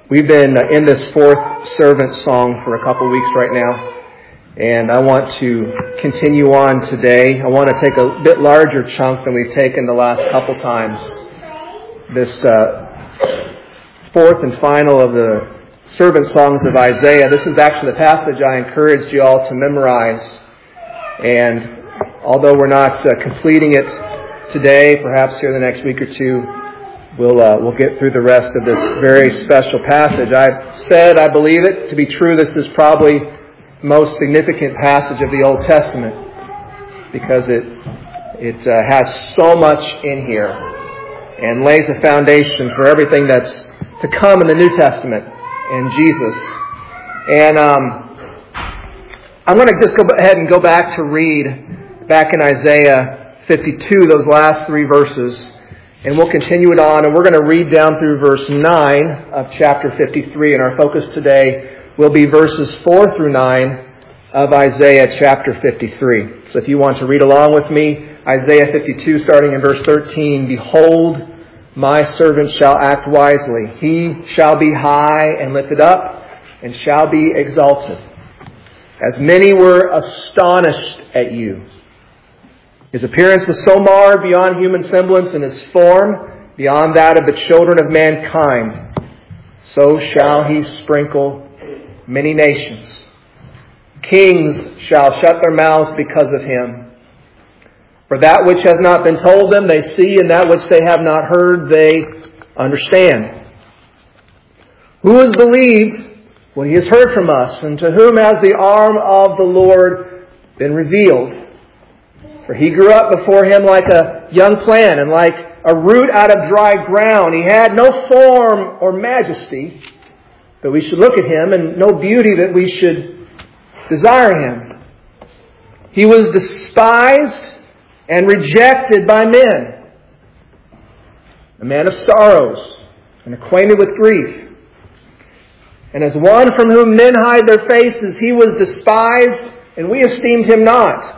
We've been in this fourth servant song for a couple weeks right now, and I want to continue on today. I want to take a bit larger chunk than we've taken the last couple times. This fourth and final of the servant songs of Isaiah. This is actually the passage I encouraged you all to memorize, and although we're not completing it today, perhaps here the next week or two, we'll get through the rest of this very special passage. I've said, I believe it to be true, this is probably the most significant passage of the Old Testament because it has so much in here and lays a foundation for everything that's to come in the New Testament in Jesus. And I'm going to just go ahead and go back to read back in Isaiah 52, those last three verses. And we'll continue it on, and we're going to read down through verse 9 of chapter 53. And our focus today will be verses 4 through 9 of Isaiah chapter 53. So if you want to read along with me, Isaiah 52, starting in verse 13, "Behold, my servant shall act wisely. He shall be high and lifted up, and shall be exalted. As many were astonished at you. His appearance was so marred beyond human semblance, and his form beyond that of the children of mankind. So shall he sprinkle many nations. Kings shall shut their mouths because of him. For that which has not been told them they see, and that which they have not heard they understand. Who has believed what he has heard from us, and to whom has the arm of the Lord been revealed? For he grew up before him like a young plant, and like a root out of dry ground. He had no form or majesty that we should look at him, and no beauty that we should desire him. He was despised and rejected by men, a man of sorrows and acquainted with grief. And as one from whom men hide their faces, he was despised, and we esteemed him not.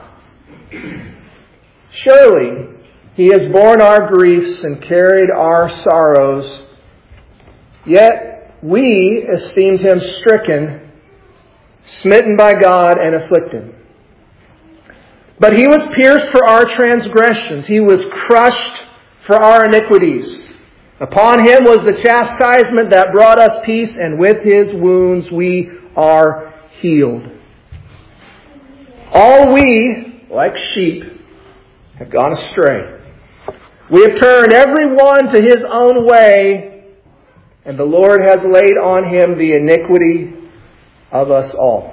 Surely he has borne our griefs and carried our sorrows, yet we esteemed him stricken, smitten by God, and afflicted. But he was pierced for our transgressions. He was crushed for our iniquities. Upon him was the chastisement that brought us peace, and with his wounds we are healed. All we, like sheep, have gone astray. We have turned every one to his own way, and the Lord has laid on him the iniquity of us all.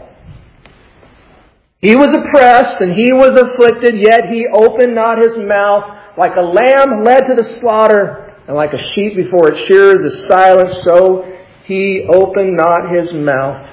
He was oppressed and he was afflicted, yet he opened not his mouth. Like a lamb led to the slaughter, and like a sheep before its shearers is silent, so he opened not his mouth.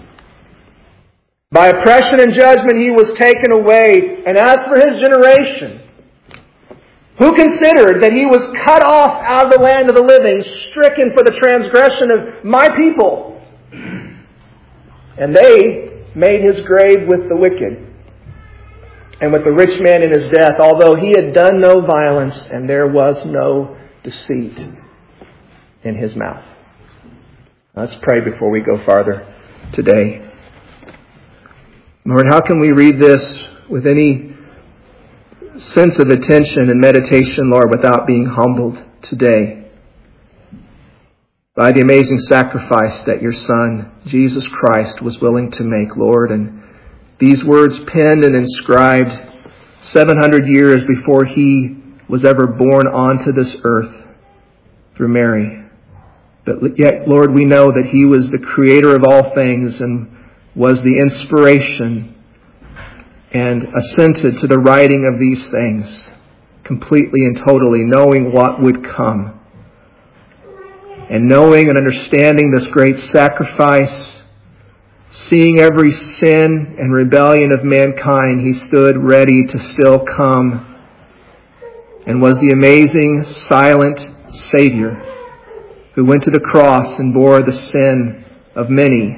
By oppression and judgment he was taken away. And as for his generation, who considered that he was cut off out of the land of the living, stricken for the transgression of my people? And they made his grave with the wicked, and with the rich man in his death, although he had done no violence, and there was no deceit in his mouth." Let's pray before we go farther today. Lord, how can we read this with any sense of attention and meditation, Lord, without being humbled today by the amazing sacrifice that your Son, Jesus Christ, was willing to make, Lord. And these words penned and inscribed 700 years before he was ever born onto this earth through Mary. But yet, Lord, we know that he was the creator of all things and was the inspiration and assented to the writing of these things completely and totally, knowing what would come. And knowing and understanding this great sacrifice, seeing every sin and rebellion of mankind, he stood ready to still come and was the amazing, silent Savior who went to the cross and bore the sin of many,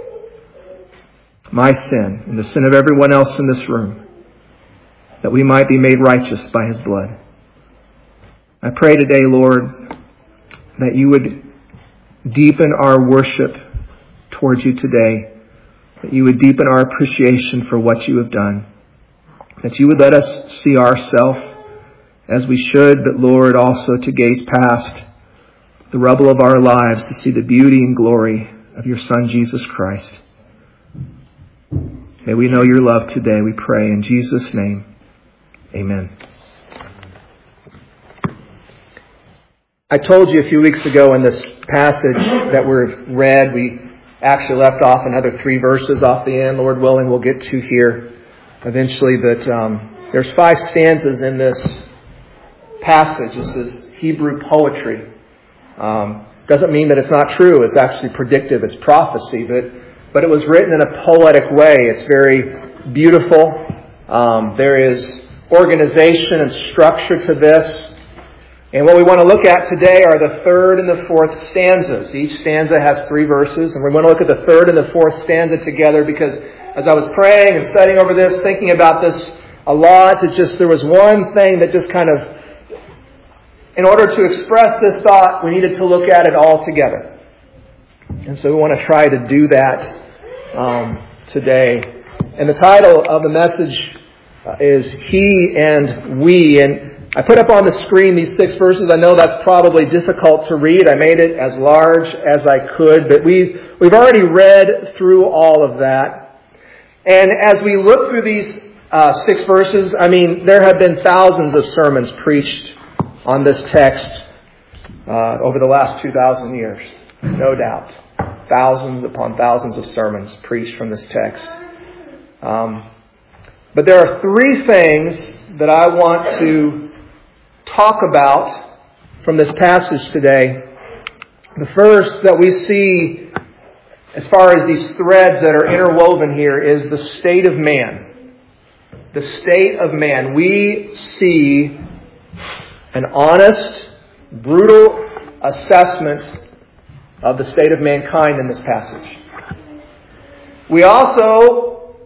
my sin and the sin of everyone else in this room, that we might be made righteous by his blood. I pray today, Lord, that you would deepen our worship towards you today. That you would deepen our appreciation for what you have done. That you would let us see ourselves as we should, but Lord, also to gaze past the rubble of our lives to see the beauty and glory of your Son, Jesus Christ. May we know your love today, we pray in Jesus' name. Amen. I told you a few weeks ago in this passage that we've read, we actually left off another 3 verses off the end. Lord willing, we'll get to here eventually. But there's 5 stanzas in this passage. This is Hebrew poetry. Doesn't mean that it's not true. It's actually predictive. It's prophecy. But it was written in a poetic way. It's very beautiful. There is organization and structure to this. And what we want to look at today are the 3rd and the 4th stanzas. Each stanza has 3 verses. And we want to look at the 3rd and the 4th stanza together because as I was praying and studying over this, thinking about this a lot, there was one thing that just kind of, in order to express this thought, we needed to look at it all together. And so we want to try to do that today. And the title of the message is He and We. And I put up on the screen these 6 verses. I know that's probably difficult to read. I made it as large as I could, but we've already read through all of that. And as we look through these 6 verses, there have been thousands of sermons preached on this text over the last 2,000 years. No doubt. Thousands upon thousands of sermons preached from this text. But there are 3 things that I want to talk about from this passage today. The first that we see as far as these threads that are interwoven here is the state of man. The state of man. We see an honest, brutal assessment of the state of mankind in this passage. We also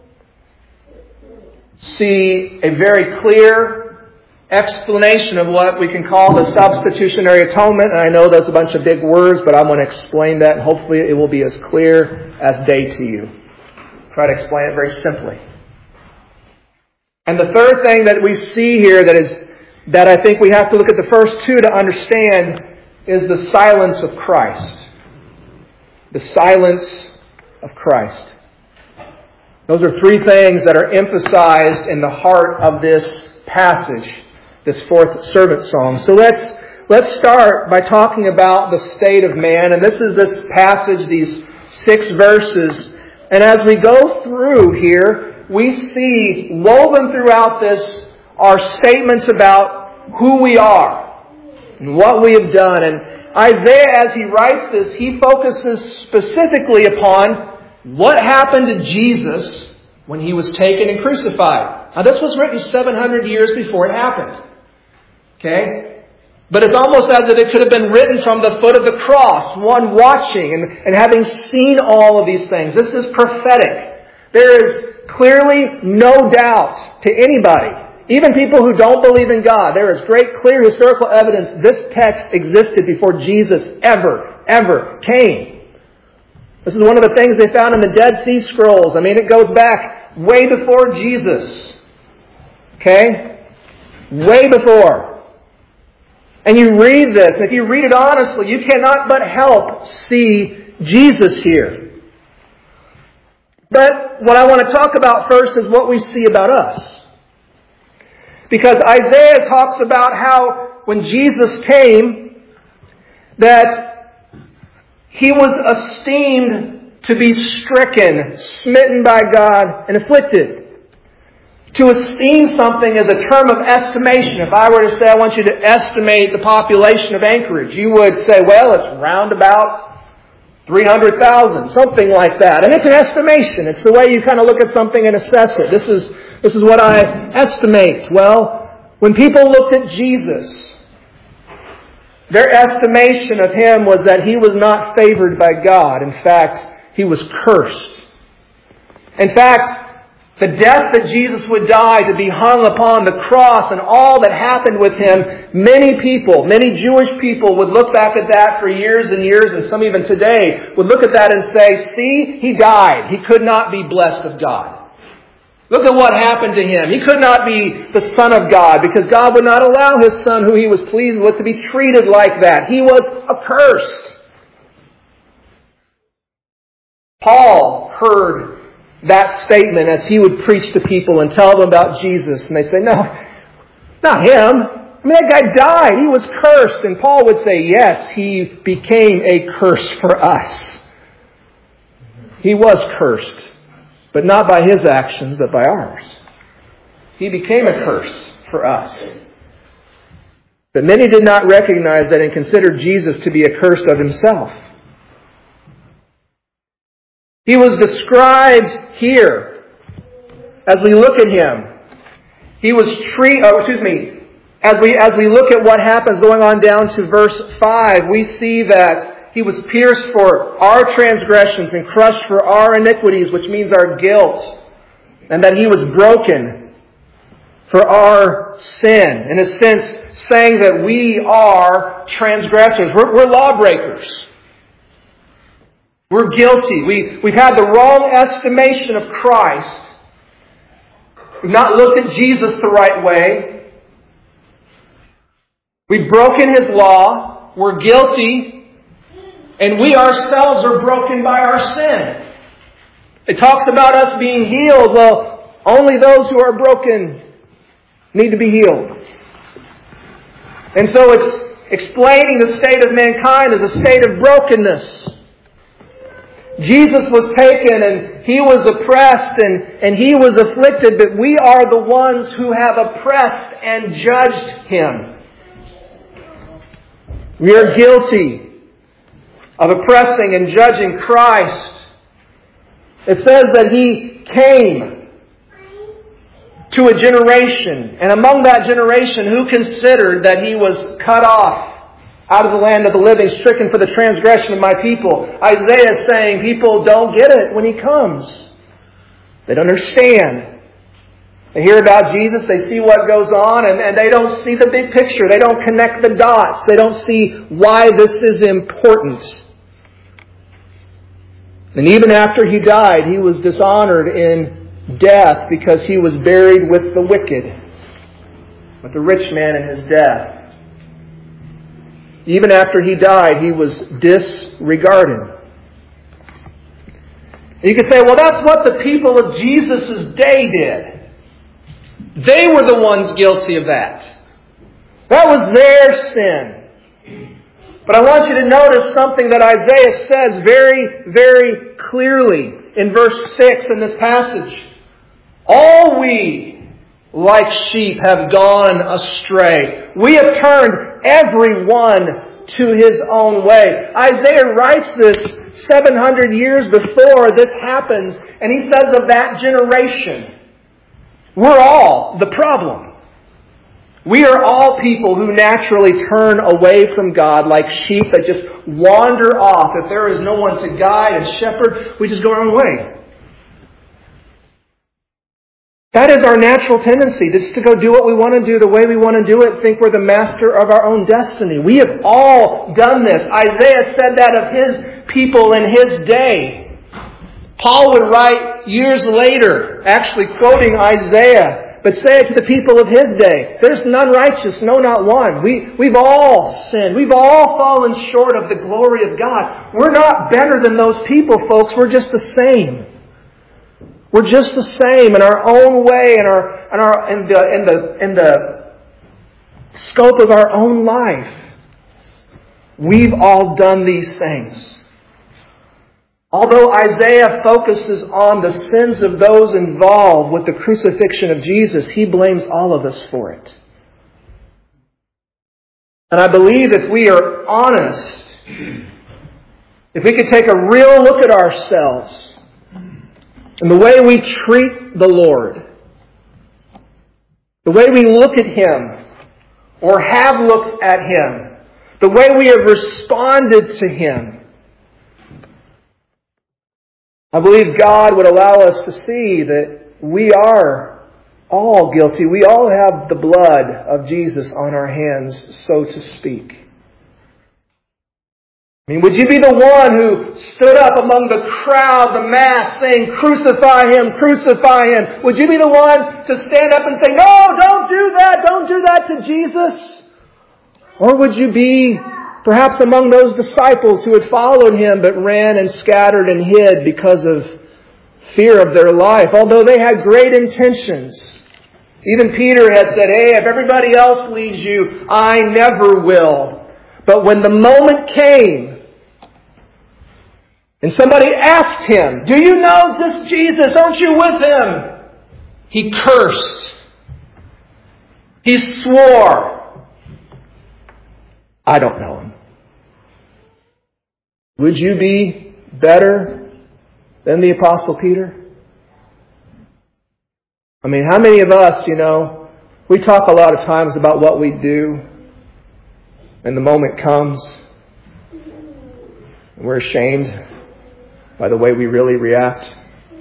see a very clear explanation of what we can call the substitutionary atonement. And I know that's a bunch of big words, but I'm going to explain that, and hopefully it will be as clear as day to you. Try to explain it very simply. And the third thing that we see here that I think we have to look at the first 2 to understand is the silence of Christ. The silence of Christ. Those are 3 things that are emphasized in the heart of this passage, this 4th servant song. So let's start by talking about the state of man. And this is this passage, these 6 verses. And as we go through here, we see woven throughout this are statements about who we are and what we have done. And Isaiah, as he writes this, he focuses specifically upon what happened to Jesus when he was taken and crucified. Now, this was written 700 years before it happened. Okay? But it's almost as if it could have been written from the foot of the cross, one watching and having seen all of these things. This is prophetic. There is clearly no doubt to anybody, even people who don't believe in God. There is great, clear historical evidence this text existed before Jesus ever came. This is one of the things they found in the Dead Sea Scrolls. It goes back way before Jesus. Okay? Way before. And you read this, and if you read it honestly, you cannot but help see Jesus here. But what I want to talk about first is what we see about us. Because Isaiah talks about how when Jesus came, that He was esteemed to be stricken, smitten by God, and afflicted. To esteem something is a term of estimation. If I were to say, I want you to estimate the population of Anchorage, you would say, well, it's round about 300,000, something like that. And it's an estimation. It's the way you kind of look at something and assess it. This is what I estimate. Well, when people looked at Jesus, their estimation of Him was that He was not favored by God. In fact, He was cursed. In fact, The death that Jesus would die to be hung upon the cross and all that happened with Him, many people, many Jewish people would look back at that for years and years, and some even today would look at that and say, see, He died. He could not be blessed of God. Look at what happened to Him. He could not be the Son of God because God would not allow His Son, who He was pleased with, to be treated like that. He was accursed. Paul heard that statement as he would preach to people and tell them about Jesus. And they say, no, not Him. I mean, that guy died. He was cursed. And Paul would say, yes, He became a curse for us. He was cursed. But not by His actions, but by ours. He became a curse for us. But many did not recognize that and considered Jesus to be accursed of Himself. He was described here as we look at Him. He was as we look at what happens going on down to verse 5, we see that He was pierced for our transgressions and crushed for our iniquities, which means our guilt. And that He was broken for our sin. In a sense, saying that we are transgressors. We're lawbreakers. We're guilty. We've had the wrong estimation of Christ. We've not looked at Jesus the right way. We've broken His law. We're guilty. And we ourselves are broken by our sin. It talks about us being healed. Well, only those who are broken need to be healed. And so it's explaining the state of mankind as a state of brokenness. Jesus was taken and He was oppressed and He was afflicted, but we are the ones who have oppressed and judged Him. We are guilty of oppressing and judging Christ. It says that He came to a generation, and among that generation, who considered that He was cut off out of the land of the living, stricken for the transgression of my people. Isaiah is saying people don't get it when He comes. They don't understand. They hear about Jesus, they see what goes on, and they don't see the big picture. They don't connect the dots. They don't see why this is important. And even after He died, He was dishonored in death because He was buried with the wicked, with the rich man in his death. Even after He died, He was disregarded. You could say, well, that's what the people of Jesus' day did. They were the ones guilty of that. That was their sin. But I want you to notice something that Isaiah says very, very clearly in verse 6 in this passage. All we, like sheep, have gone astray. We have turned every one to his own way. Isaiah writes this 700 years before this happens, and he says of that generation, we're all the problem. We are all people who naturally turn away from God like sheep that just wander off. If there is no one to guide and shepherd, we just go our own way. That is our natural tendency, just to go do what we want to do the way we want to do it, think we're the master of our own destiny. We have all done this. Isaiah said that of his people in his day. Paul would write years later, actually quoting Isaiah, but say it to the people of his day. There's none righteous, no, not one. We've all sinned. We've all fallen short of the glory of God. We're not better than those people, folks. We're just the same. We're just the same in our own way, in the scope of our own life. We've all done these things. Although Isaiah focuses on the sins of those involved with the crucifixion of Jesus, he blames all of us for it. And I believe if we are honest, if we could take a real look at ourselves and the way we treat the Lord, the way we look at Him or have looked at Him, the way we have responded to Him, I believe God would allow us to see that we are all guilty. We all have the blood of Jesus on our hands, so to speak. I mean, would you be the one who stood up among the crowd, the mass, saying, "Crucify Him, crucify Him"? Would you be the one to stand up and say, "No, don't do that to Jesus"? Or would you be perhaps among those disciples who had followed Him but ran and scattered and hid because of fear of their life, although they had great intentions? Even Peter had said, "Hey, if everybody else leaves you, I never will." But when the moment came, and somebody asked him, "Do you know this Jesus? Aren't you with Him?" he cursed. He swore, "I don't know Him." Would you be better than the Apostle Peter? I mean, how many of us, we talk a lot of times about what we do, and the moment comes, and we're ashamed by the way we really react.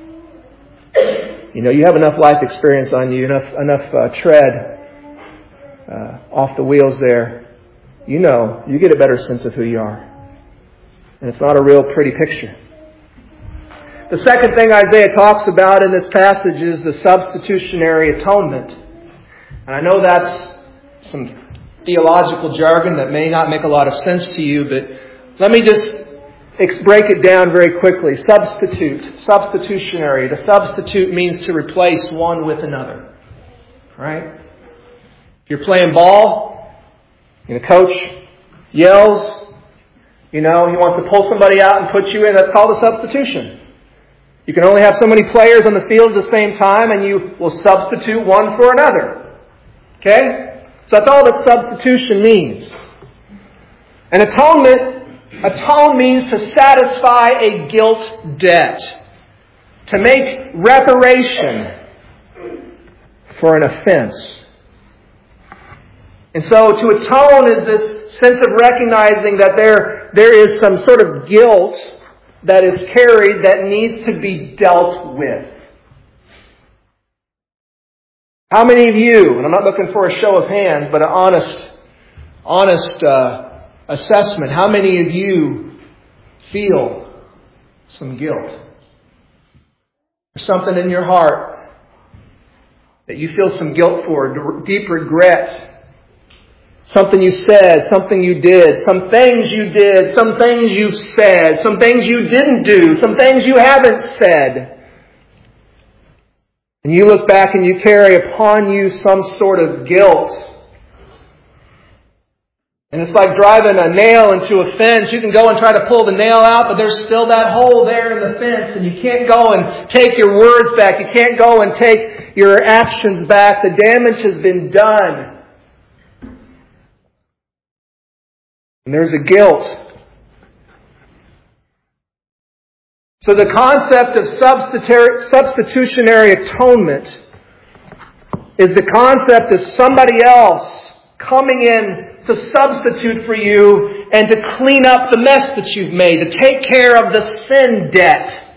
You have enough life experience on you, enough tread off the wheels there. You get a better sense of who you are. And it's not a real pretty picture. The second thing Isaiah talks about in this passage is the substitutionary atonement. And I know that's some theological jargon that may not make a lot of sense to you, but let me just break it down very quickly. Substitutionary. To substitute means to replace one with another. Right? If you're playing ball, and the coach yells, he wants to pull somebody out and put you in. That's called a substitution. You can only have so many players on the field at the same time, and you will substitute one for another. Okay? So that's all that substitution means. And atone means to satisfy a guilt debt. To make reparation for an offense. And so to atone is this sense of recognizing that there is some sort of guilt that is carried that needs to be dealt with. How many of you, and I'm not looking for a show of hands, but an honest assessment, how many of you feel some guilt? There's something in your heart that you feel some guilt for, deep regret. Something you said, something you did, some things you did, some things you said, some things you didn't do, some things you haven't said. And you look back and you carry upon you some sort of guilt. And it's like driving a nail into a fence. You can go and try to pull the nail out, but there's still that hole there in the fence. And you can't go and take your words back. You can't go and take your actions back. The damage has been done. And there's a guilt. So the concept of substitutionary atonement is the concept of somebody else coming in to substitute for you and to clean up the mess that you've made, to take care of the sin debt.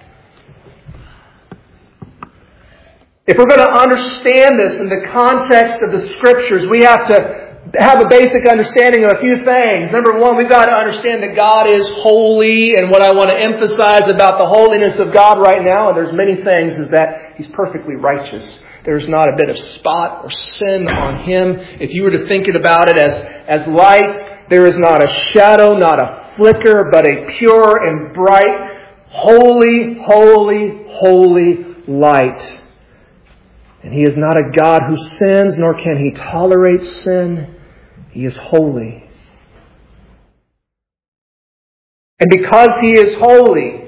If we're going to understand this in the context of the Scriptures, we have to have a basic understanding of a few things. Number one, we've got to understand that God is holy, and what I want to emphasize about the holiness of God right now, and there's many things, is that He's perfectly righteous. There's not a bit of spot or sin on Him. If you were to think about it as light, there is not a shadow, not a flicker, but a pure and bright, holy, holy, holy light. And He is not a God who sins, nor can He tolerate sin. He is holy. And because He is holy,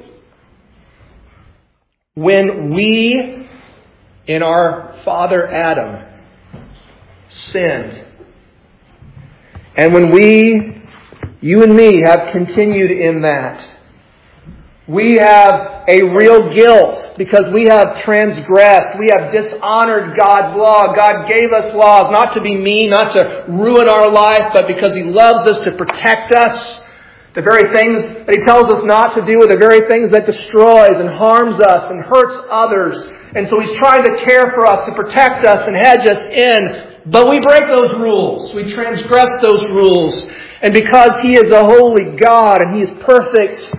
when we, in our father Adam, sinned, and when you and me, have continued in that, we have a real guilt because we have transgressed. We have dishonored God's law. God gave us laws not to be mean, not to ruin our life, but because He loves us, to protect us, The very things that He tells us not to do are the very things that destroys and harms us and hurts others. And so He's trying to care for us, to protect us and hedge us in. But we break those rules. We transgress those rules. And because He is a holy God and He is perfect,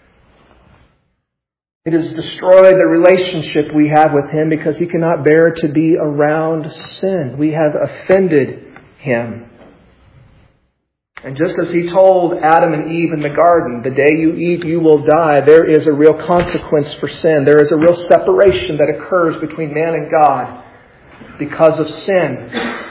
it has destroyed the relationship we have with Him because He cannot bear to be around sin. We have offended Him. And just as He told Adam and Eve in the garden, the day you eat, you will die, there is a real consequence for sin. There is a real separation that occurs between man and God because of sin.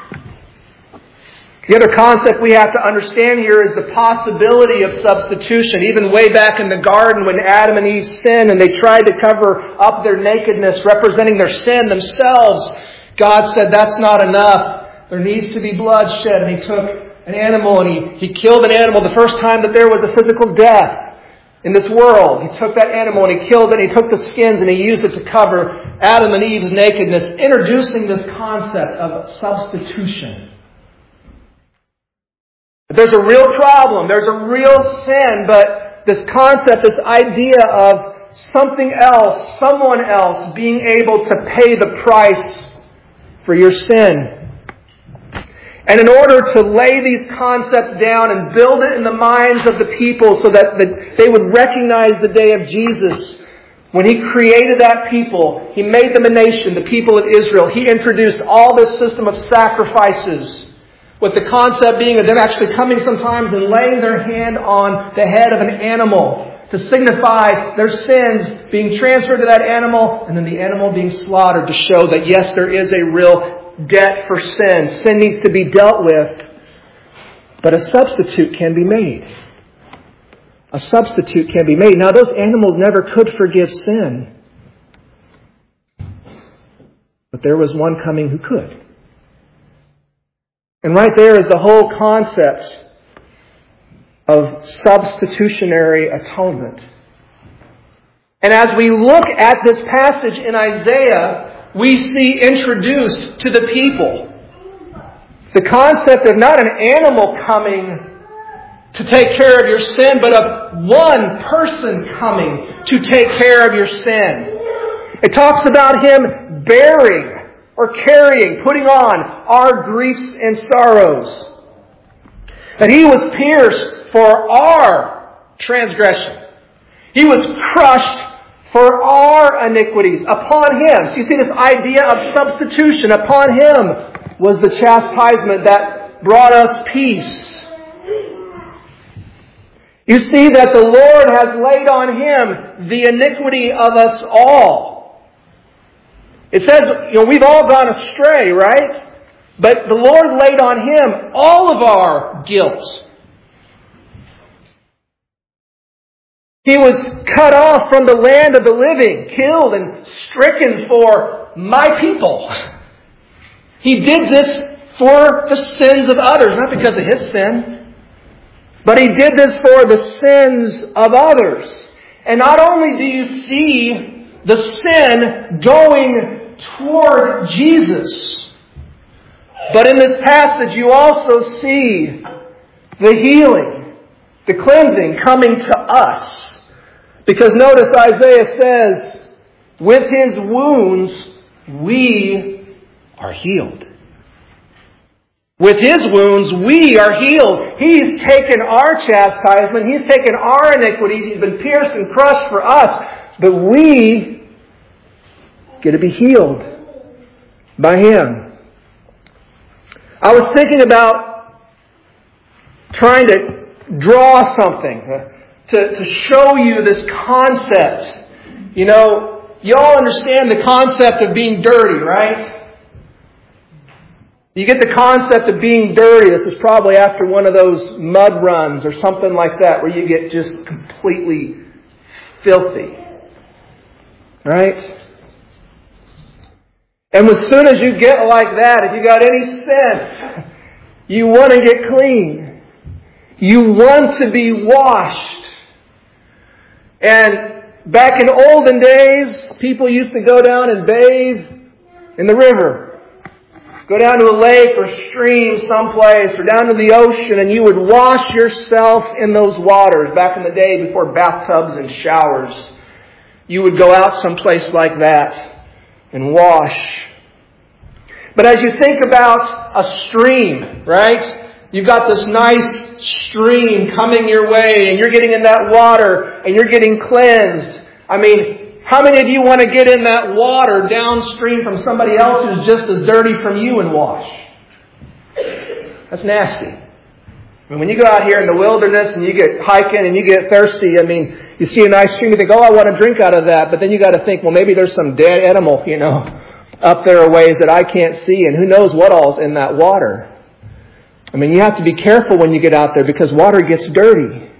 The other concept we have to understand here is the possibility of substitution. Even way back in the garden when Adam and Eve sinned and they tried to cover up their nakedness, representing their sin themselves, God said, that's not enough. There needs to be blood shed. And He took an animal and he killed an animal the first time that there was a physical death in this world. He took that animal and He killed it. And He took the skins and He used it to cover Adam and Eve's nakedness, introducing this concept of substitution. There's a real problem. There's a real sin, but this concept, this idea of something else, someone else being able to pay the price for your sin. And in order to lay these concepts down and build it in the minds of the people so that they would recognize the day of Jesus, when He created that people, He made them a nation, the people of Israel. He introduced all this system of sacrifices, with the concept being of them actually coming sometimes and laying their hand on the head of an animal to signify their sins being transferred to that animal and then the animal being slaughtered to show that yes, there is a real debt for sin. Sin needs to be dealt with, but a substitute can be made. A substitute can be made. Now, those animals never could forgive sin, but there was one coming who could. And right there is the whole concept of substitutionary atonement. And as we look at this passage in Isaiah, we see introduced to the people the concept of not an animal coming to take care of your sin, but of one person coming to take care of your sin. It talks about Him bearing or carrying, putting on our griefs and sorrows. That He was pierced for our transgression. He was crushed for our iniquities. Upon Him, so you see this idea of substitution. Upon Him was the chastisement that brought us peace. You see that the Lord has laid on Him the iniquity of us all. It says, we've all gone astray, right? But the Lord laid on Him all of our guilt. He was cut off from the land of the living, killed and stricken for my people. He did this for the sins of others, not because of His sin, but He did this for the sins of others. And not only do you see the sin going toward Jesus, but in this passage you also see the healing, the cleansing coming to us. Because notice Isaiah says, with His wounds we are healed. With His wounds we are healed. He's taken our chastisement. He's taken our iniquities. He's been pierced and crushed for us. But we get to be healed by Him. I was thinking about trying to draw something to show you this concept. You all understand the concept of being dirty, right? You get the concept of being dirty. This is probably after one of those mud runs or something like that where you get just completely filthy. Right? And as soon as you get like that, if you got any sense, you want to get clean. You want to be washed. And back in olden days, people used to go down and bathe in the river. go down to a lake or stream someplace or down to the ocean and you would wash yourself in those waters. Back in the day before bathtubs and showers, you would go out someplace like that and wash. But as you think about a stream, right? You've got this nice stream coming your way and you're getting in that water and you're getting cleansed. I mean, how many of you want to get in that water downstream from somebody else who's just as dirty from you and wash? That's nasty. I mean, when you go out here in the wilderness and you get hiking and you get thirsty, I mean, you see a nice stream, you think, oh, I want to drink out of that. But then you got to think, well, maybe there's some dead animal, up there a ways that I can't see, and who knows what all's in that water. I mean, you have to be careful when you get out there because water gets dirty.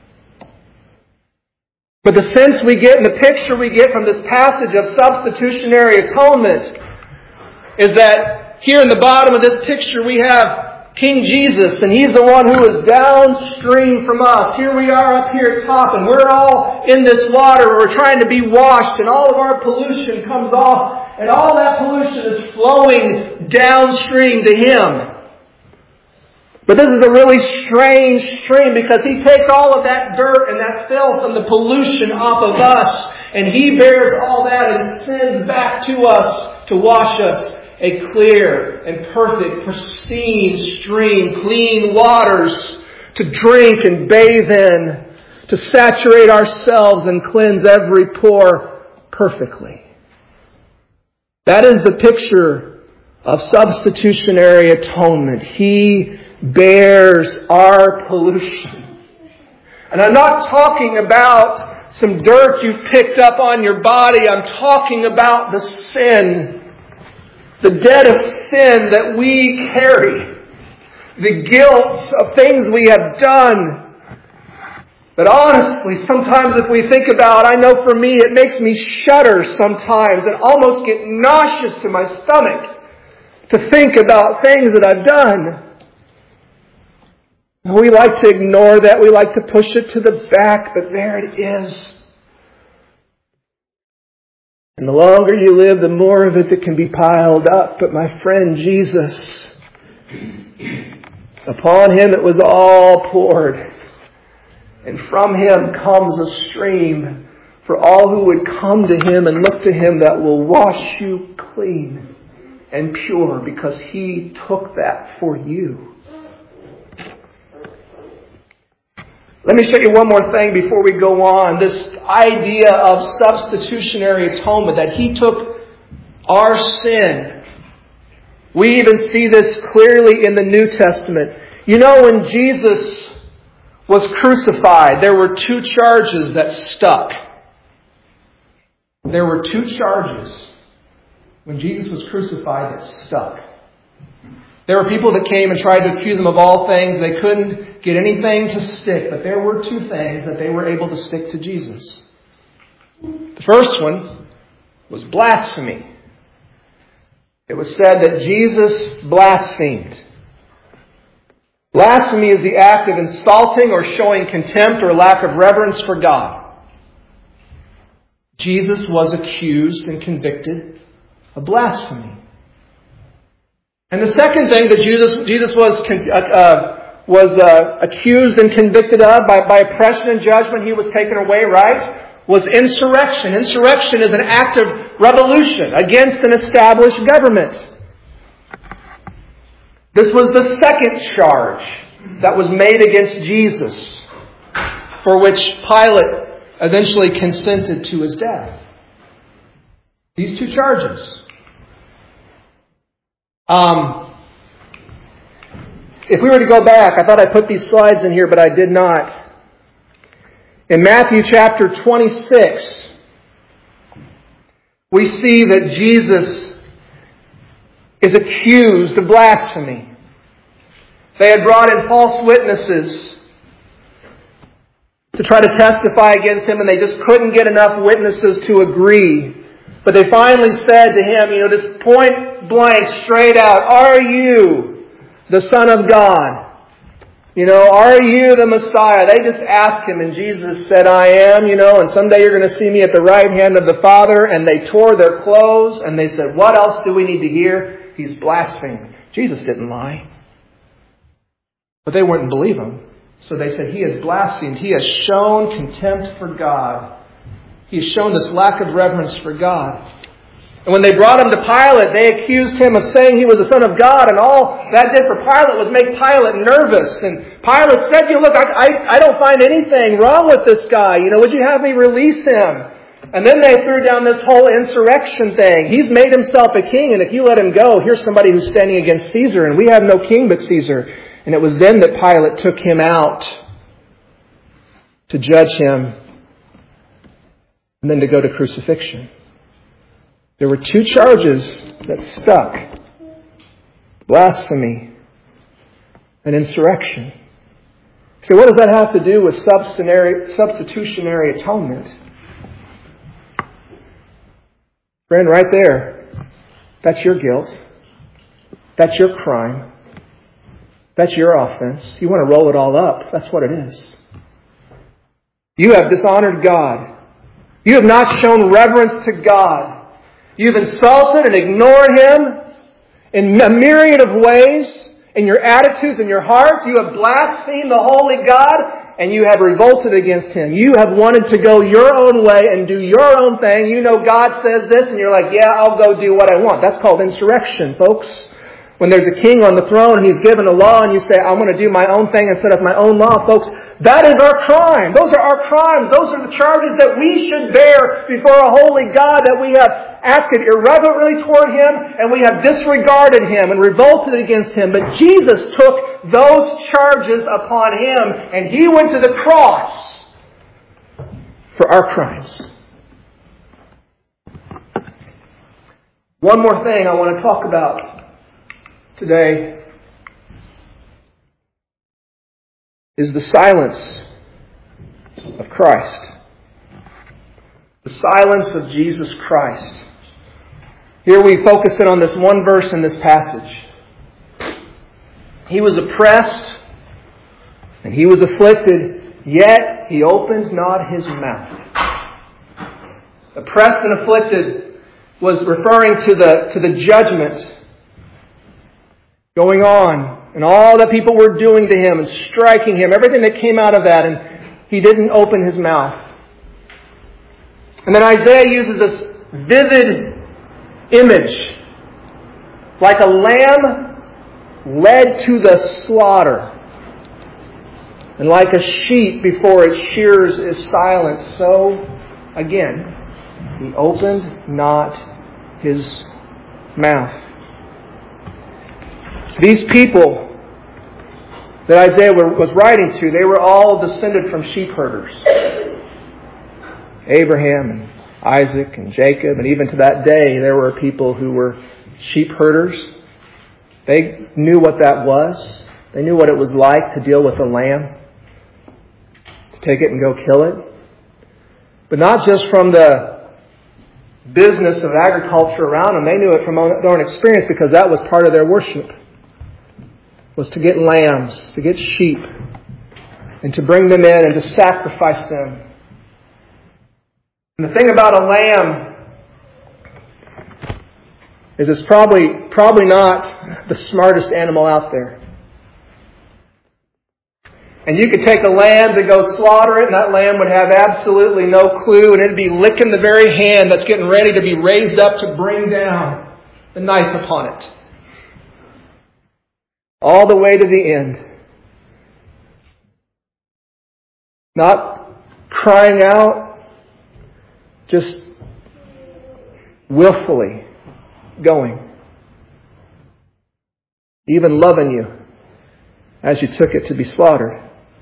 But the sense we get and the picture we get from this passage of substitutionary atonement is that here in the bottom of this picture we have King Jesus, and He's the one who is downstream from us. Here we are up here at top, and we're all in this water. We're trying to be washed, and all of our pollution comes off, and all that pollution is flowing downstream to Him. But this is a really strange stream because He takes all of that dirt and that filth and the pollution off of us, and He bears all that and sends back to us to wash us. A clear and perfect, pristine stream, clean waters to drink and bathe in, to saturate ourselves and cleanse every pore perfectly. That is the picture of substitutionary atonement. He bears our pollution. And I'm not talking about some dirt you've picked up on your body. I'm talking about the sin, the debt of sin that we carry, the guilt of things we have done. But honestly, sometimes if we think about, I know for me, it makes me shudder sometimes and almost get nauseous to my stomach to think about things that I've done. We like to ignore that. We like to push it to the back, but there it is. And the longer you live, the more of it that can be piled up. But my friend Jesus, upon Him it was all poured. And from Him comes a stream for all who would come to Him and look to Him that will wash you clean and pure because He took that for you. Let me show you one more thing before we go on. This idea of substitutionary atonement, that He took our sin. We even see this clearly in the New Testament. When Jesus was crucified, there were two charges that stuck. There were two charges when Jesus was crucified that stuck. There were people that came and tried to accuse Him of all things. They couldn't get anything to stick, but there were two things that they were able to stick to Jesus. The first one was blasphemy. It was said that Jesus blasphemed. Blasphemy is the act of insulting or showing contempt or lack of reverence for God. Jesus was accused and convicted of blasphemy. And the second thing that Jesus was accused and convicted of by oppression and judgment, He was taken away, right? Was insurrection. Insurrection is an act of revolution against an established government. This was the second charge that was made against Jesus, for which Pilate eventually consented to His death. These two charges. If we were to go back, I thought I put these slides in here, but I did not. In Matthew chapter 26, we see that Jesus is accused of blasphemy. They had brought in false witnesses to try to testify against Him, and they just couldn't get enough witnesses to agree. But they finally said to Him, just point blank, straight out, are you the Son of God? Are you the Messiah? They just asked Him, and Jesus said, I am, and someday you're going to see me at the right hand of the Father. And they tore their clothes, and they said, what else do we need to hear? He's blasphemed. Jesus didn't lie. But they wouldn't believe him. So they said, he has blasphemed. He has shown contempt for God. He has shown this lack of reverence for God. And when they brought him to Pilate, they accused him of saying he was the Son of God. And all that did for Pilate was make Pilate nervous. And Pilate said, look, I don't find anything wrong with this guy. Would you have me release him? And then they threw down this whole insurrection thing. He's made himself a king, and if you let him go, here's somebody who's standing against Caesar, and we have no king but Caesar. And it was then that Pilate took him out to judge him and then to go to crucifixion. There were two charges that stuck: blasphemy and insurrection. So what does that have to do with substitutionary atonement? Friend, right there, that's your guilt. That's your crime. That's your offense. You want to roll it all up. That's what it is. You have dishonored God. You have not shown reverence to God. You've insulted and ignored Him in a myriad of ways. In your attitudes and your hearts, you have blasphemed the holy God, and you have revolted against Him. You have wanted to go your own way and do your own thing. You know God says this, and you're like, yeah, I'll go do what I want. That's called insurrection, folks. When there's a king on the throne and he's given a law, and you say, I'm going to do my own thing and set up my own law, folks, that is our crime. Those are our crimes. Those are the charges that we should bear before a holy God, that we have acted irreverently toward Him and we have disregarded Him and revolted against Him. But Jesus took those charges upon Him, and He went to the cross for our crimes. One more thing I want to talk about today is the silence of Christ. The silence of Jesus Christ. Here we focus in on this one verse in this passage. He was oppressed and He was afflicted, yet He opened not His mouth. Oppressed and afflicted was referring to the judgment going on, and all that people were doing to Him and striking Him, everything that came out of that, and He didn't open His mouth. And then Isaiah uses this vivid image, like a lamb led to the slaughter, and like a sheep before its shears is silent, so again, He opened not His mouth. These people that Isaiah was writing to, they were all descended from sheep herders. Abraham and Isaac and Jacob, and even to that day there were people who were sheep herders. They knew what that was. They knew what it was like to deal with a lamb, to take it and go kill it. But not just from the business of agriculture around them. They knew it from their own experience, because that was part of their worship. Was to get lambs, to get sheep, and to bring them in and to sacrifice them. And the thing about a lamb is it's probably not the smartest animal out there. And you could take a lamb to go slaughter it, and that lamb would have absolutely no clue, and it'd be licking the very hand that's getting ready to be raised up to bring down the knife upon it. All the way to the end. Not crying out, just willfully going. Even loving you as you took it to be slaughtered.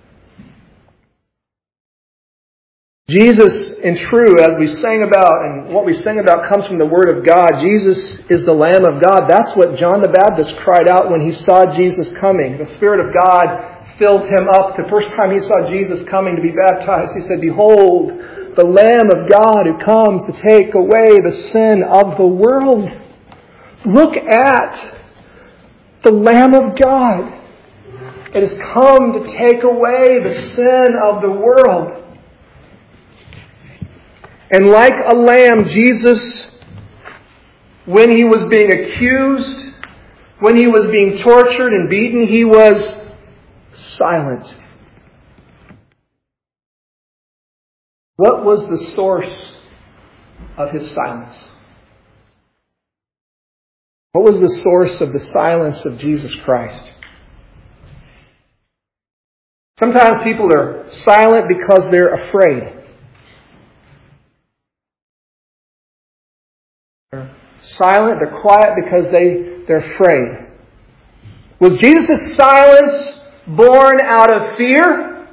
Jesus, in true, as we sang about, and what we sing about comes from the Word of God, Jesus is the Lamb of God. That's what John the Baptist cried out when he saw Jesus coming. The Spirit of God filled him up. The first time he saw Jesus coming to be baptized, he said, "Behold, the Lamb of God who comes to take away the sin of the world." Look at the Lamb of God. It has come to take away the sin of the world. And like a lamb, Jesus, when He was being accused When He was being tortured and beaten, He was silent. What was the source of His silence? What was the source of the silence of Jesus Christ? Sometimes people are silent because they're afraid. They're silent, they're quiet because they're afraid. Was Jesus' silence born out of fear?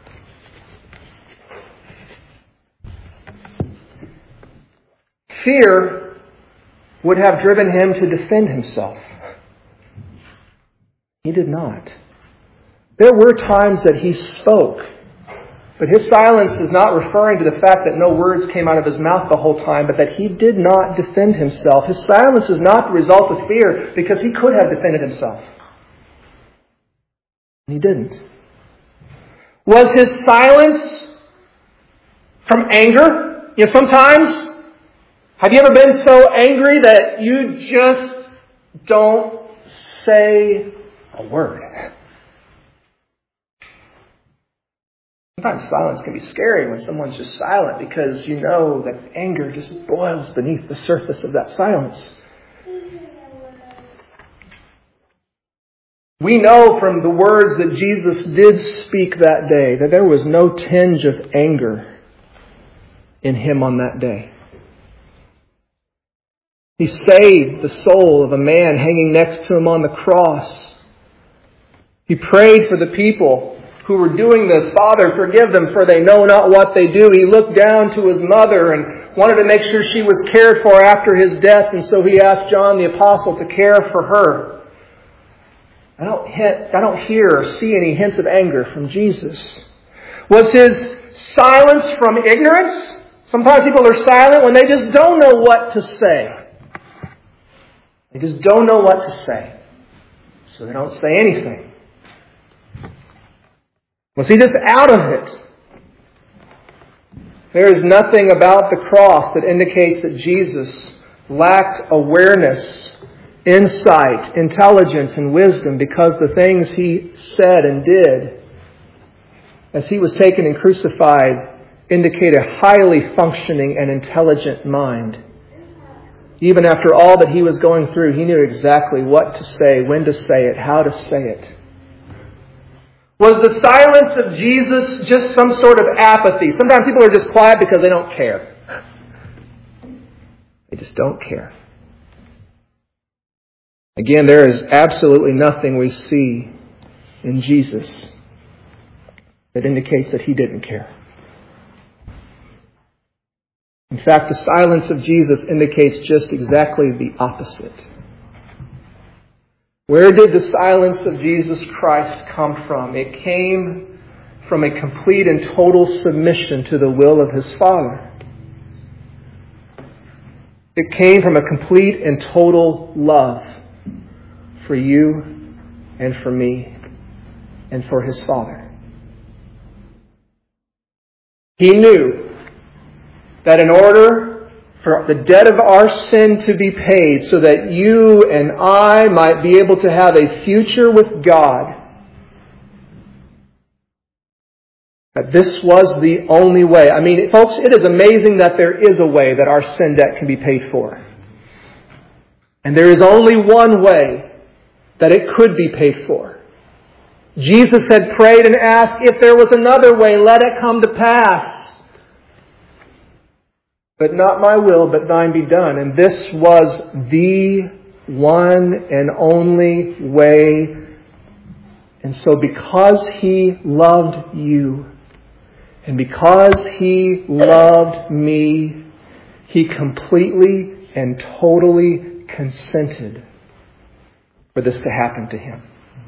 Fear would have driven Him to defend Himself. He did not. There were times that He spoke, but His silence is not referring to the fact that no words came out of His mouth the whole time, but that He did not defend Himself. His silence is not the result of fear, because He could have defended Himself. He didn't. Was His silence from anger? You know, sometimes, have you ever been so angry that you just don't say a word? Sometimes silence can be scary when someone's just silent, because you know that anger just boils beneath the surface of that silence. We know from the words that Jesus did speak that day that there was no tinge of anger in Him on that day. He saved the soul of a man hanging next to Him on the cross. He prayed for the people who were doing this. Father, forgive them, for they know not what they do. He looked down to His mother and wanted to make sure she was cared for after His death, and so He asked John the Apostle to care for her. I don't hear or see any hints of anger from Jesus. Was His silence from ignorance? Sometimes people are silent when they just don't know what to say. They just don't know what to say, so they don't say anything. Was He just out of it? There is nothing about the cross that indicates that Jesus lacked awareness, insight, intelligence, and wisdom, because the things He said and did as He was taken and crucified indicate a highly functioning and intelligent mind. Even after all that He was going through, He knew exactly what to say, when to say it, how to say it. Was the silence of Jesus just some sort of apathy? Sometimes people are just quiet because they don't care. They just don't care. Again, there is absolutely nothing we see in Jesus that indicates that He didn't care. In fact, the silence of Jesus indicates just exactly the opposite. Where did the silence of Jesus Christ come from? It came from a complete and total submission to the will of His Father. It came from a complete and total love for you and for me and for His Father. He knew that in order for the debt of our sin to be paid so that you and I might be able to have a future with God, that this was the only way. I mean, folks, it is amazing that there is a way that our sin debt can be paid for. And there is only one way that it could be paid for. Jesus had prayed and asked, if there was another way, let it come to pass. But not my will, but thine be done. And this was the one and only way. And so because He loved you, and because He loved me, He completely and totally consented for this to happen to Him.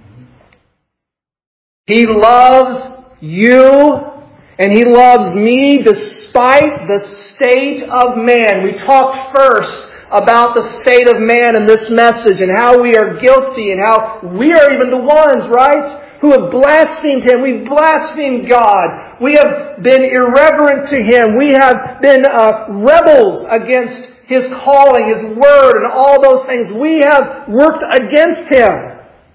He loves you, and He loves me despite the state of man. We talked first about the state of man in this message and how we are guilty and how we are even the ones, right, who have blasphemed Him. We've blasphemed God. We have been irreverent to Him. We have been rebels against His calling, His Word, and all those things. We have worked against Him.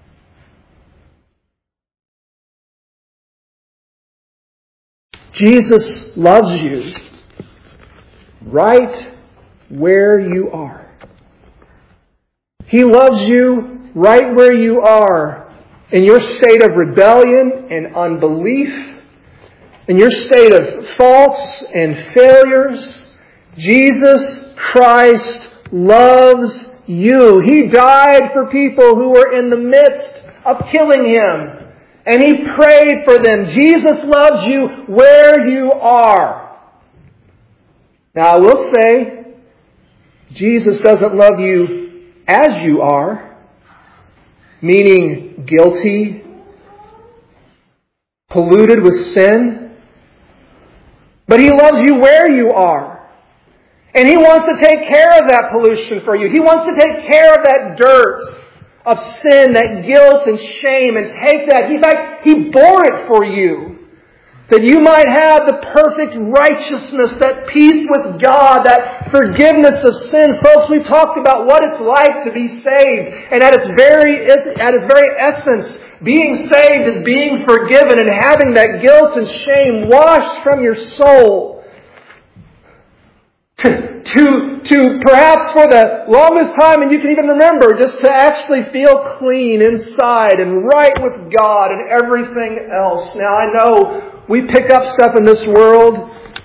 Jesus loves you right where you are. He loves you right where you are, in your state of rebellion and unbelief, in your state of faults and failures. Jesus Christ loves you. He died for people who were in the midst of killing Him. And He prayed for them. Jesus loves you where you are. Now I will say, Jesus doesn't love you as you are, meaning guilty, polluted with sin. But He loves you where you are. And He wants to take care of that pollution for you. He wants to take care of that dirt of sin, that guilt and shame, and take that. In fact, He bore it for you, that you might have the perfect righteousness, that peace with God, that forgiveness of sin. Folks, we've talked about what it's like to be saved, and at its very essence, being saved is being forgiven and having that guilt and shame washed from your soul. To perhaps for the longest time, and you can even remember, just to actually feel clean inside and right with God and everything else. Now I know we pick up stuff in this world,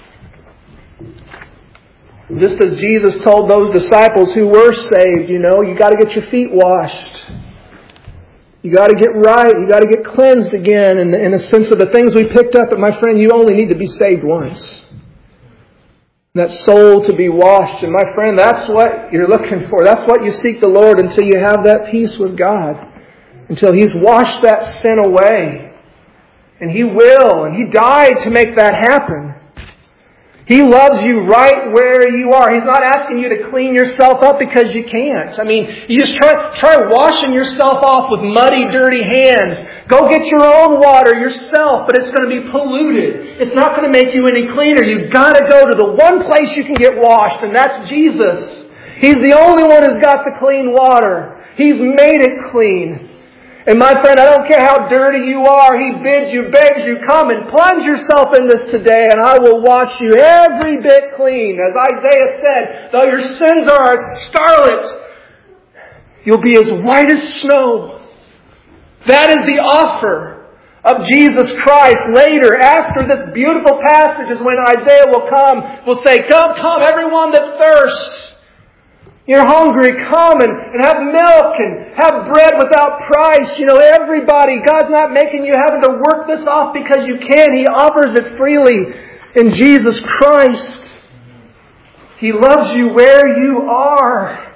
just as Jesus told those disciples who were saved, you got to get your feet washed. You got to get right. You got to get cleansed again. In a sense of the things we picked up, but my friend, you only need to be saved once. That soul to be washed. And my friend, that's what you're looking for. That's what you seek the Lord until you have that peace with God. Until He's washed that sin away. And He will. And He died to make that happen. He loves you right where you are. He's not asking you to clean yourself up because you can't. I mean, you just try washing yourself off with muddy, dirty hands. Go get your own water yourself, but it's going to be polluted. It's not going to make you any cleaner. You've got to go to the one place you can get washed, and that's Jesus. He's the only one who's got the clean water. He's made it clean. And my friend, I don't care how dirty you are, He bids you, begs you, come and plunge yourself in this today, and I will wash you every bit clean. As Isaiah said, though your sins are as scarlet, you'll be as white as snow. That is the offer of Jesus Christ. Later, after this beautiful passage, is when Isaiah will say, Come, everyone that thirsts. You're hungry, come and have milk and have bread without price. Everybody, God's not making you having to work this off because you can. He offers it freely in Jesus Christ. He loves you where you are.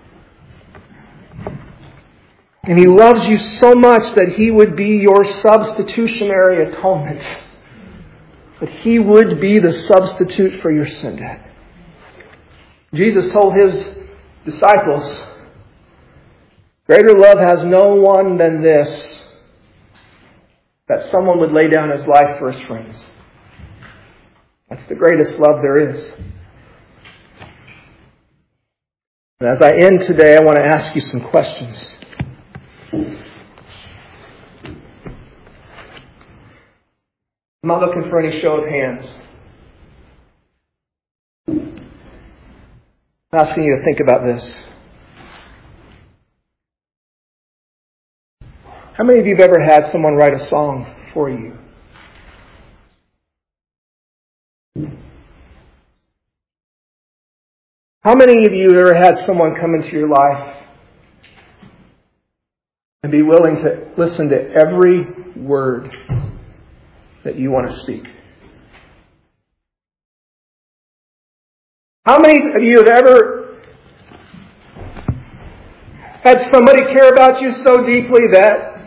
And He loves you so much that He would be your substitutionary atonement. That He would be the substitute for your sin debt. Jesus told His disciples, greater love has no one than this, that someone would lay down his life for his friends. That's the greatest love there is. And as I end today, I want to ask you some questions. I'm not looking for any show of hands. I'm asking you to think about this. How many of you have ever had someone write a song for you? How many of you have ever had someone come into your life and be willing to listen to every word that you want to speak? How many of you have ever had somebody care about you so deeply that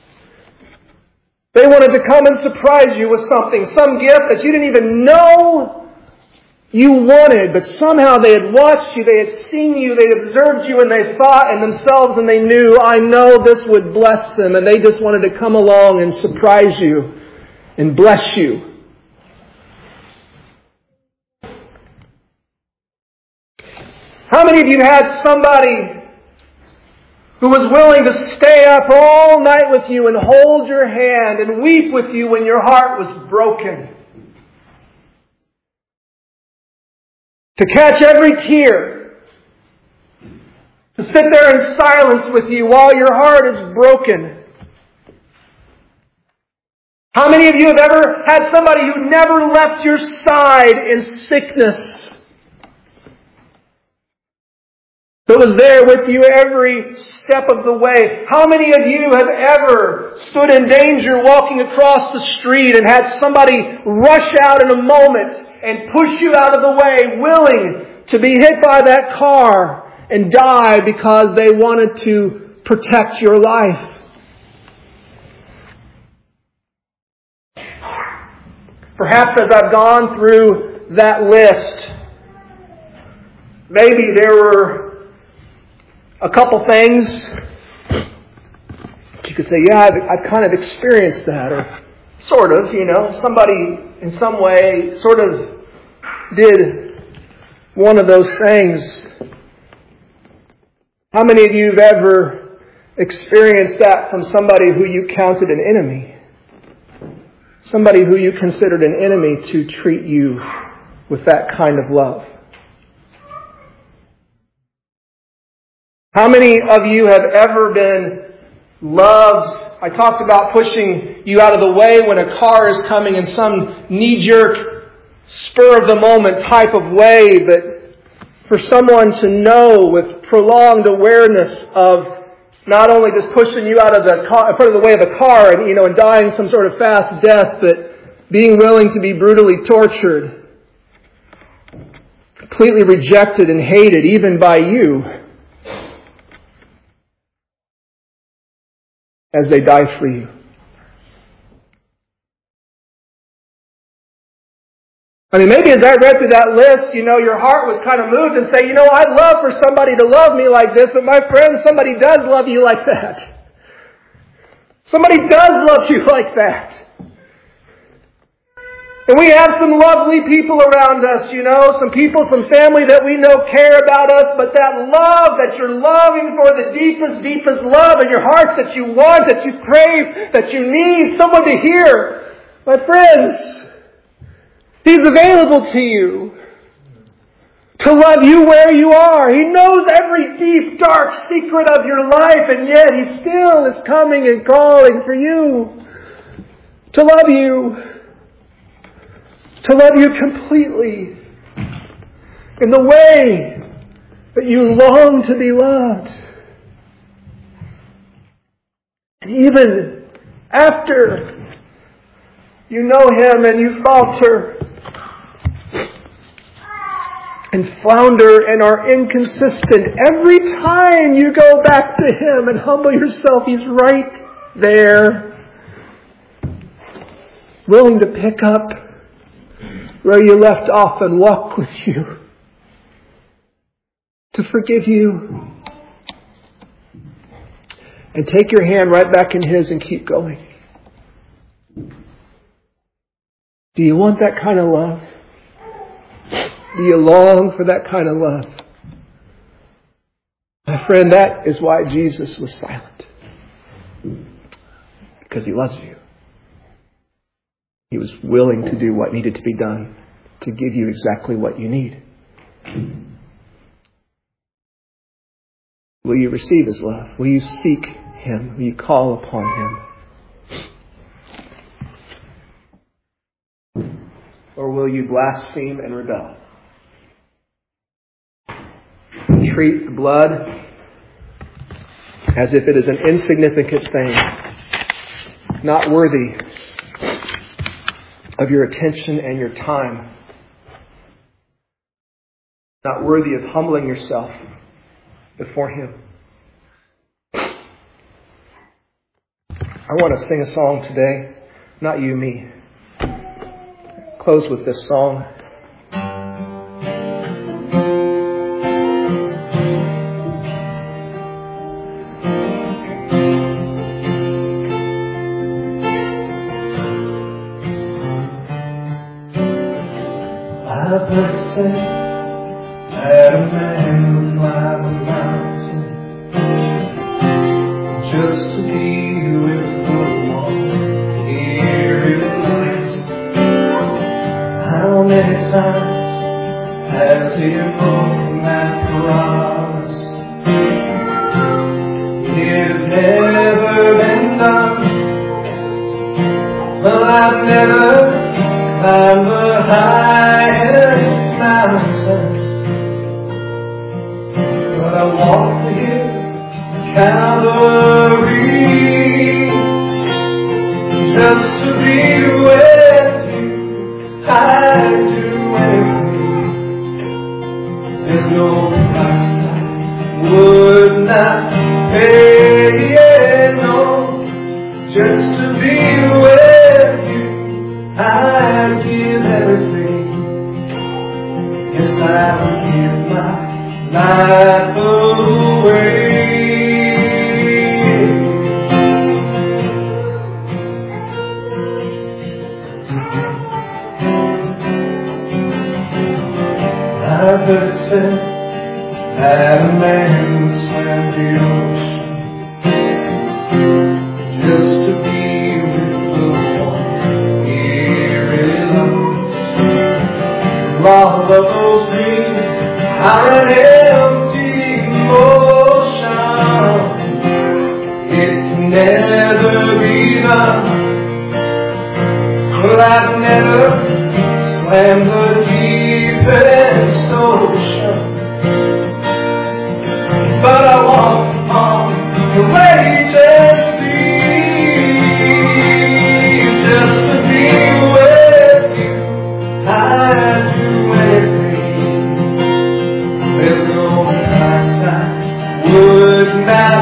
they wanted to come and surprise you with something, some gift that you didn't even know you wanted, but somehow they had watched you, they had seen you, they had observed you, and they thought in themselves and they knew, I know this would bless them, and they just wanted to come along and surprise you and bless you. How many of you had somebody who was willing to stay up all night with you and hold your hand and weep with you when your heart was broken? To catch every tear. To sit there in silence with you while your heart is broken. How many of you have ever had somebody who never left your side in sickness? That was there with you every step of the way. How many of you have ever stood in danger walking across the street and had somebody rush out in a moment and push you out of the way, willing to be hit by that car and die because they wanted to protect your life? Perhaps as I've gone through that list, maybe there were a couple things you could say, yeah, I've kind of experienced that, or sort of, somebody in some way sort of did one of those things. How many of you have ever experienced that from somebody who you counted an enemy? Somebody who you considered an enemy to treat you with that kind of love? How many of you have ever been loved? I talked about pushing you out of the way when a car is coming in some knee-jerk, spur-of-the-moment type of way, but for someone to know with prolonged awareness of not only just pushing you out of the car, in front of the way of a car and dying some sort of fast death, but being willing to be brutally tortured, completely rejected and hated even by you, as they die for you. I mean, maybe as I read through that list, your heart was kind of moved and say, I'd love for somebody to love me like this, but my friend, somebody does love you like that. Somebody does love you like that. And we have some lovely people around us, some people, some family that we know care about us, but that love that you're loving for, the deepest, deepest love in your hearts that you want, that you crave, that you need someone to hear. My friends, He's available to you to love you where you are. He knows every deep, dark secret of your life, and yet He still is coming and calling for you to love you. To love you completely in the way that you long to be loved. And even after you know Him and you falter and flounder and are inconsistent, every time you go back to Him and humble yourself, He's right there, willing to pick up where you left off and walk with you, to forgive you, and take your hand right back in His and keep going. Do you want that kind of love? Do you long for that kind of love? My friend, that is why Jesus was silent. Because He loves you. He was willing to do what needed to be done to give you exactly what you need. Will you receive His love? Will you seek Him? Will you call upon Him? Or will you blaspheme and rebel? Treat the blood as if it is an insignificant thing, not worthy of your attention and your time, not worthy of humbling yourself before Him. I want to sing a song today, not you, me. Close with this song. A person had a man climb a mountain just to be with the one he really lives. How many times has he broken that promise? It has never been done. Well, I've never climbed the highest mountain, but I walked here, Calvary, just to be with you. I'd do anything. There's no price I would not pay, no, just to be with you. I'd give everything. Yes, I would give my life away. I've heard it said that a man swam the ocean just to be with the one he really loves. All of those dreams are an empty ocean. It can never be done. Well, I've never swam the deepest ocean, but I walk on the raging sea just to be with you. I'd do anything. There's no price I would not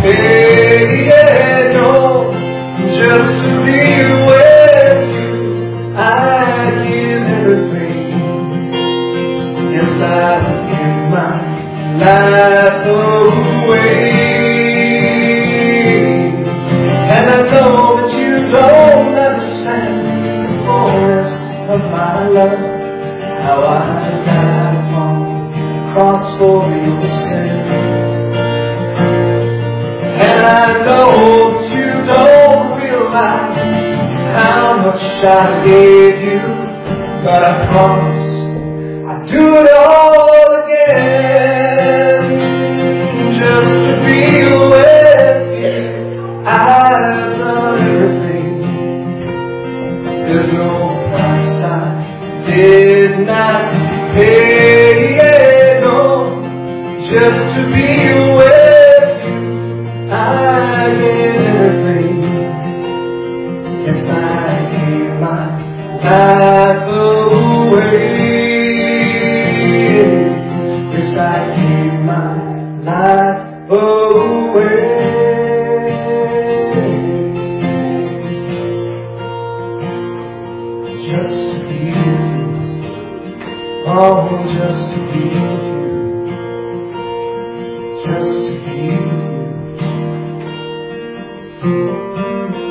pay, no, just to be with you. I'd give everything. Yes, I'd give my life away. And I know that you don't understand the fullness of my love, how I died upon the cross for your sins. And I know that you don't realize how much I gave you, but I promise I'd do it all again, just to be with you. I've done everything. There's no price I did not pay, no, just to be with you. I did everything. Yes, I gave my life away. Yes, I gave my life away. Just to be with you. Oh, just to be with you. Just to be with you.